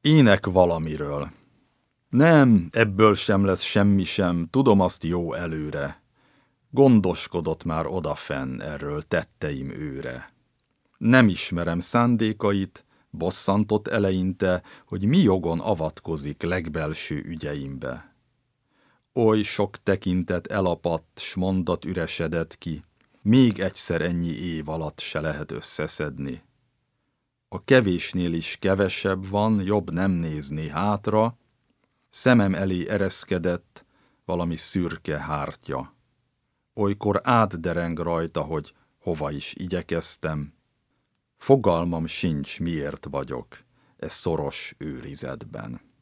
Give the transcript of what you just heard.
Ének valamiről. Nem, ebből sem lesz semmi sem, tudom azt jó előre. Gondoskodott már odafenn erről tetteim őre. Nem ismerem szándékait, bosszantott eleinte, hogy mi jogon avatkozik legbelső ügyeimbe. Oly sok tekintet elapadt, s mondat üresedett ki, még egyszer ennyi év alatt se lehet összeszedni. A kevésnél is kevesebb van, jobb nem nézni hátra, szemem elé ereszkedett valami szürke hártya. Olykor átdereng rajta, hogy hova is igyekeztem. Fogalmam sincs, miért vagyok e szoros őrizetben.